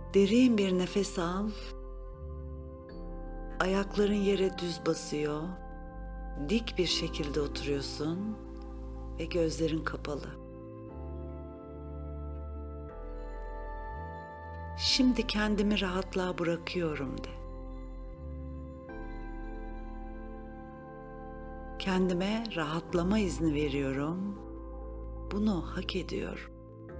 Derin bir nefes al. Ayakların yere düz basıyor. Dik bir şekilde oturuyorsun ve gözlerin kapalı. Şimdi kendimi rahatlığa bırakıyorum de. Kendime rahatlama izni veriyorum. Bunu hak ediyorum.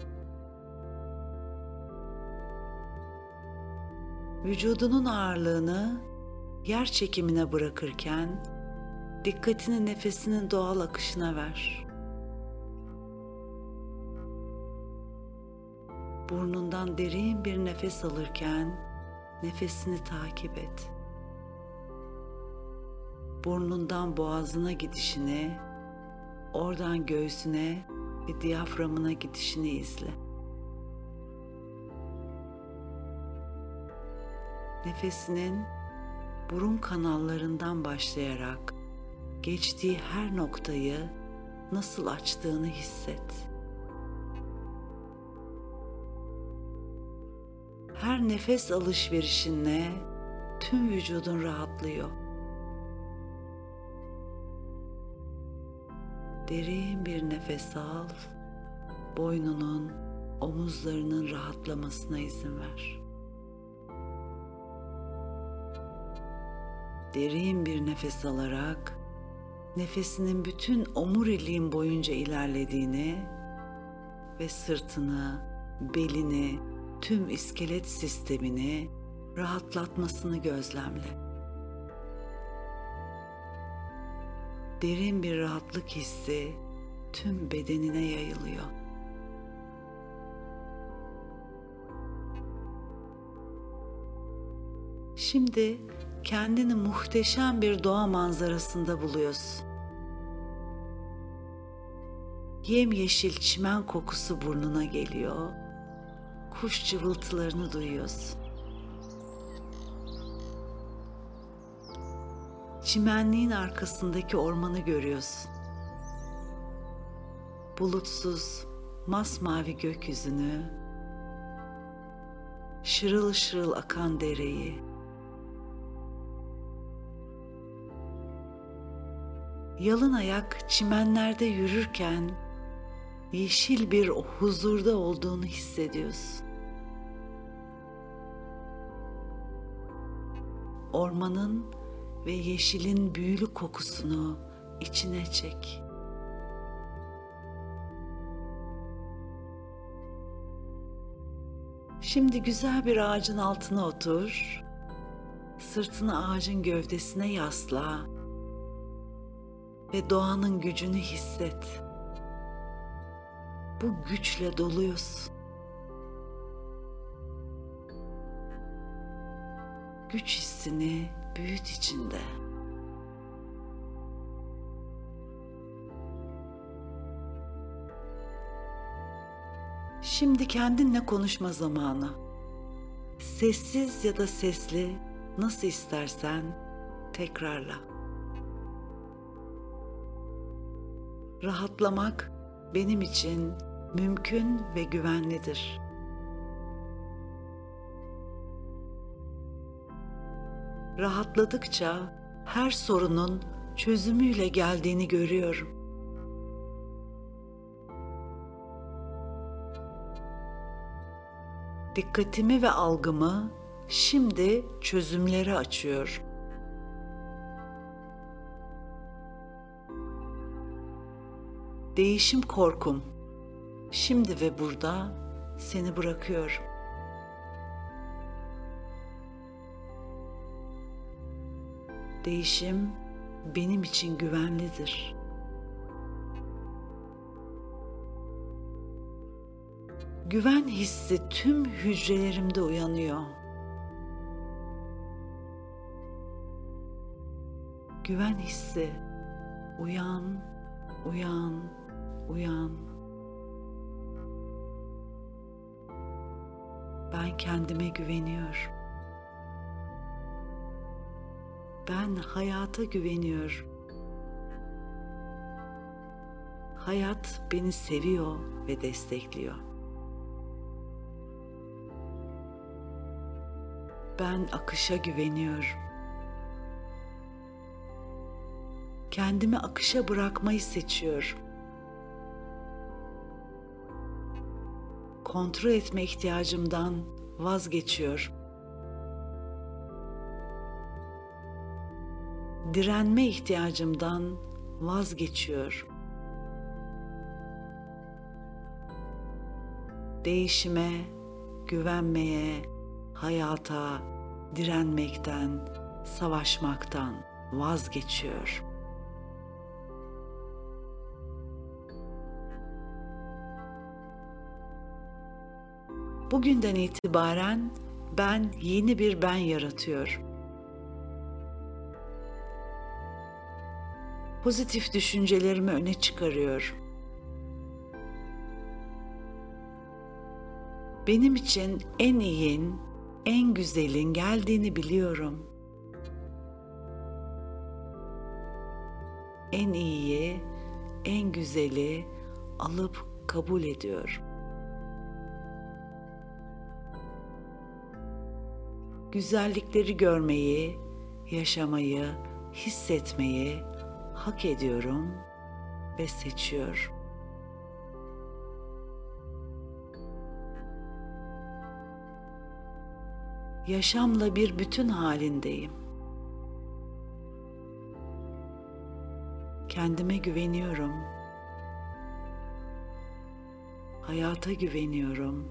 Vücudunun ağırlığını yer çekimine bırakırken dikkatini nefesinin doğal akışına ver. Burnundan derin bir nefes alırken nefesini takip et. Burnundan boğazına gidişini, oradan göğsüne ve diyaframına gidişini izle. Nefesinin burun kanallarından başlayarak geçtiği her noktayı nasıl açtığını hisset. Her nefes alışverişinle tüm vücudun rahatlıyor. Derin bir nefes al, boynunun, omuzlarının rahatlamasına izin ver. Derin bir nefes alarak nefesinin bütün omuriliğin boyunca ilerlediğini ve sırtını, belini, tüm iskelet sistemini rahatlatmasını gözlemle. Derin bir rahatlık hissi tüm bedenine yayılıyor. Şimdi kendini muhteşem bir doğa manzarasında buluyorsun. Yemyeşil çimen kokusu burnuna geliyor. Kuş cıvıltılarını duyuyorsun. Çimenliğin arkasındaki ormanı görüyorsun. Bulutsuz, masmavi gökyüzünü, şırıl şırıl akan dereyi, yalın ayak çimenlerde yürürken yeşil bir huzurda olduğunu hissediyorsun. Ormanın ve yeşilin büyülü kokusunu içine çek. Şimdi güzel bir ağacın altına otur. Sırtını ağacın gövdesine yasla ve doğanın gücünü hisset. Bu güçle doluyorsun. Güç hissini büyüt içinde. Şimdi kendinle konuşma zamanı. Sessiz ya da sesli, nasıl istersen tekrarla. Rahatlamak benim için mümkün ve güvenlidir. Rahatladıkça her sorunun çözümüyle geldiğini görüyorum. Dikkatimi ve algımı şimdi çözümlere açıyorum. Değişim korkum şimdi ve burada seni bırakıyorum. Değişim benim için güvenlidir. Güven hissi tüm hücrelerimde uyanıyor. Güven hissi, uyan, uyan, uyan. Ben kendime güveniyorum. Ben hayata güveniyorum. Hayat beni seviyor ve destekliyor. Ben akışa güveniyorum. Kendimi akışa bırakmayı seçiyorum. Kontrol etme ihtiyacımdan vazgeçiyorum. Direnme ihtiyacımdan vazgeçiyorum. Değişime, güvenmeye, hayata direnmekten, savaşmaktan vazgeçiyorum. Bugünden itibaren ben yeni bir ben yaratıyorum. Pozitif düşüncelerimi öne çıkarıyorum. Benim için en iyin, en güzelin geldiğini biliyorum. En iyiyi, en güzeli alıp kabul ediyorum. Güzellikleri görmeyi, yaşamayı, hissetmeyi hak ediyorum ve seçiyorum. Yaşamla bir bütün halindeyim. Kendime güveniyorum. Hayata güveniyorum.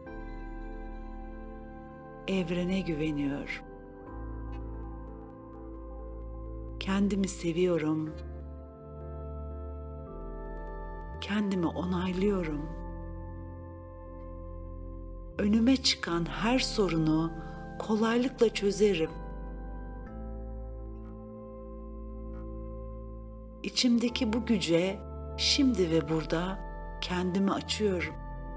Evrene güveniyorum. Kendimi seviyorum. Kendimi onaylıyorum. Önüme çıkan her sorunu kolaylıkla çözerim. İçimdeki bu güce şimdi ve burada kendimi açıyorum.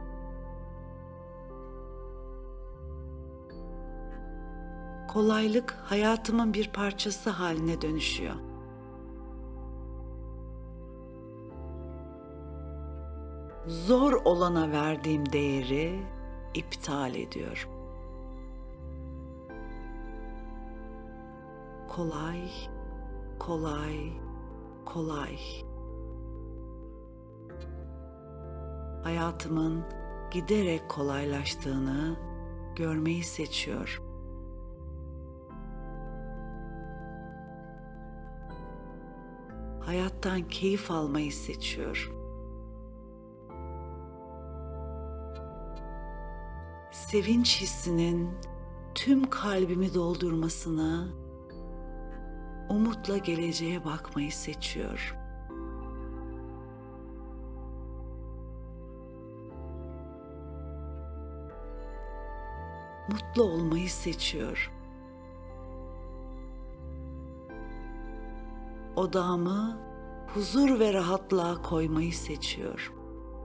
Kolaylık hayatımın bir parçası haline dönüşüyor. Zor olana verdiğim değeri iptal ediyorum. Kolay, kolay, kolay. Hayatımın giderek kolaylaştığını görmeyi seçiyorum. Hayattan keyif almayı seçiyorum. Sevinç hissinin tüm kalbimi doldurmasını, umutla geleceğe bakmayı seçiyorum. Mutlu olmayı seçiyorum. Odağımı huzur ve rahatlığa koymayı seçiyorum.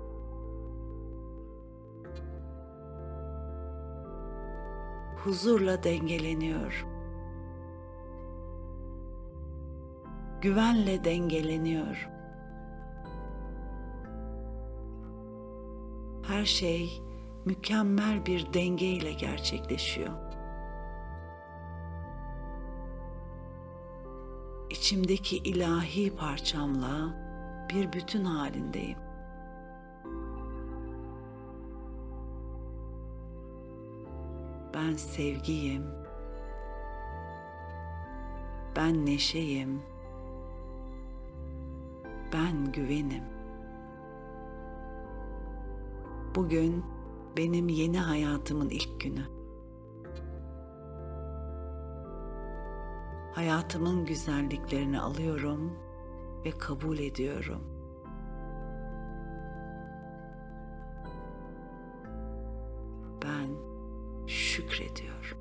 Huzurla dengeleniyorum. Güvenle dengeleniyorum. Her şey mükemmel bir denge ile gerçekleşiyor. İçimdeki ilahi parçamla bir bütün halindeyim. Ben sevgiyim. Ben neşeyim. Ben güvenim. Bugün benim yeni hayatımın ilk günü. Hayatımın güzelliklerini alıyorum ve kabul ediyorum. Ben şükrediyorum.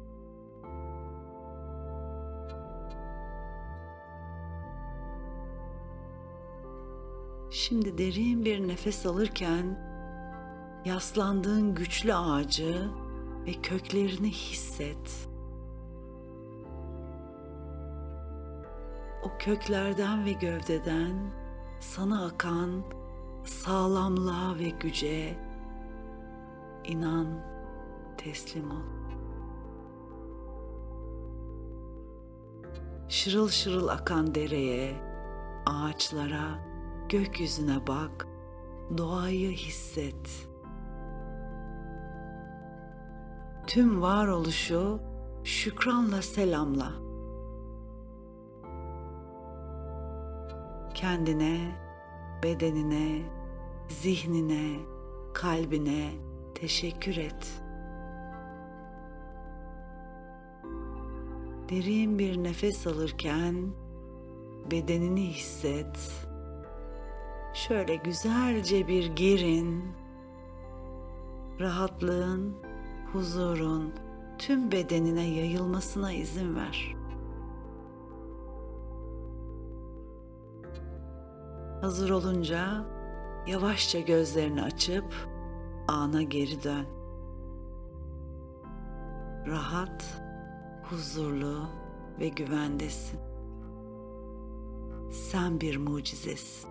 Şimdi derin bir nefes alırken yaslandığın güçlü ağacı ve köklerini hisset. O köklerden ve gövdeden sana akan sağlamlığa ve güce inan, teslim ol. Şırıl şırıl akan dereye, ağaçlara, gökyüzüne bak, doğayı hisset. Tüm varoluşu şükranla selamla. Kendine, bedenine, zihnine, kalbine teşekkür et. Derin bir nefes alırken bedenini hisset. Şöyle güzelce bir gerin. Rahatlığın, huzurun tüm bedenine yayılmasına izin ver. Hazır olunca yavaşça gözlerini açıp ana geri dön. Rahat, huzurlu ve güvendesin. Sen bir mucizesin.